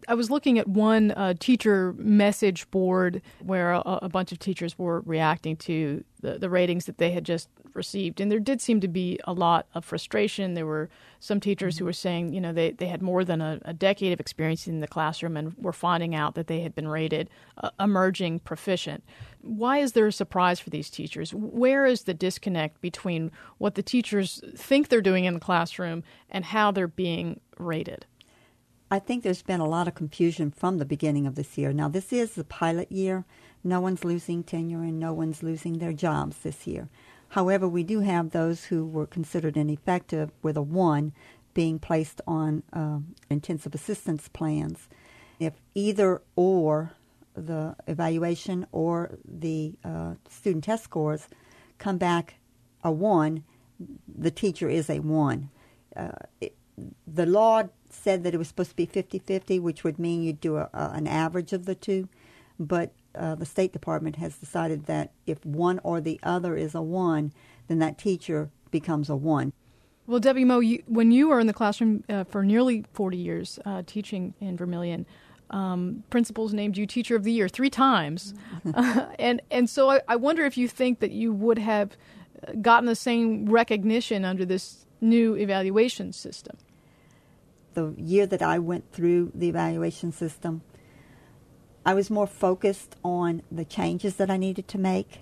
I was looking at one teacher message board where a bunch of teachers were reacting to the ratings that they had just received. And there did seem to be a lot of frustration. There were some teachers who were saying, they had more than a decade of experience in the classroom and were finding out that they had been rated emerging proficient. Why is there a surprise for these teachers? Where is the disconnect between what the teachers think they're doing in the classroom and how they're being rated? I think there's been a lot of confusion from the beginning of this year. Now, this is the pilot year. No one's losing tenure and no one's losing their jobs this year. However, we do have those who were considered ineffective with a 1 being placed on intensive assistance plans. If either or the evaluation or the student test scores come back a 1, the teacher is a 1. The law said that it was supposed to be 50-50, which would mean you'd do an average of the two. But the State Department has decided that if one or the other is a 1, then that teacher becomes a 1. Well, Debbie Moe, when you were in the classroom for nearly 40 years teaching in Vermilion, principals named you Teacher of the Year 3 times. And so I wonder if you think that you would have gotten the same recognition under this new evaluation system. The year that I went through the evaluation system, I was more focused on the changes that I needed to make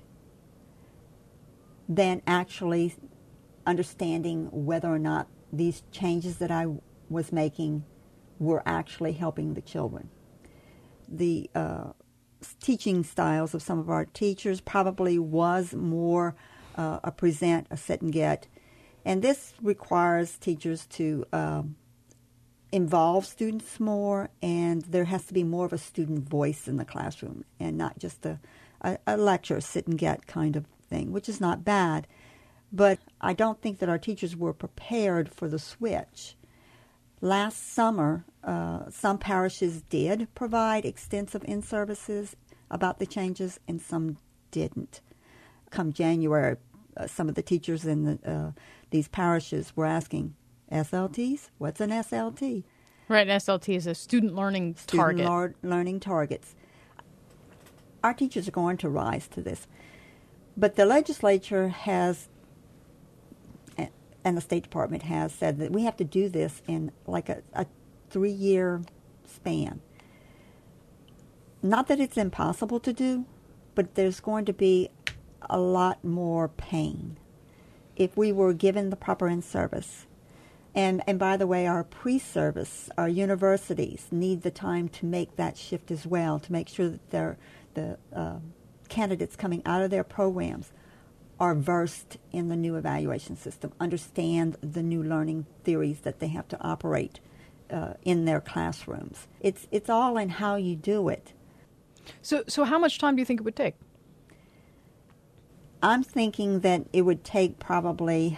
than actually understanding whether or not these changes that I was making were actually helping the children. The teaching styles of some of our teachers probably was more a present, a sit and get. And this requires teachers to involve students more, and there has to be more of a student voice in the classroom and not just a lecture, sit and get kind of thing, which is not bad. But I don't think that our teachers were prepared for the switch. Last summer, some parishes did provide extensive in-services about the changes, and some didn't. Come January, some of the teachers in these parishes were asking, SLTs? What's an SLT? Right, an SLT is a student learning target. Learning targets. Our teachers are going to rise to this. But the legislature has, and the State Department has said that we have to do this in like a 3-year span. Not that it's impossible to do, but there's going to be a lot more pain if we were given the proper in-service. And by the way, our pre-service, our universities need the time to make that shift as well, to make sure that the candidates coming out of their programs are versed in the new evaluation system, understand the new learning theories that they have to operate in their classrooms. It's all in how you do it. So how much time do you think it would take? I'm thinking that it would take probably,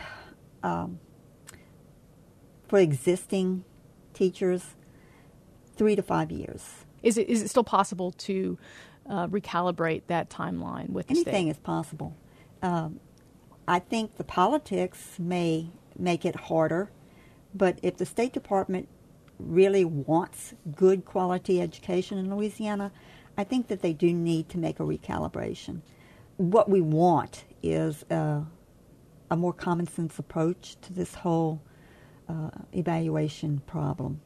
for existing teachers, 3 to 5 years. Is it still possible to recalibrate that timeline with the state? Anything is possible. I think the politics may make it harder, but if the State Department really wants good quality education in Louisiana, I think that they do need to make a recalibration. What we want is a more common sense approach to this whole evaluation problem.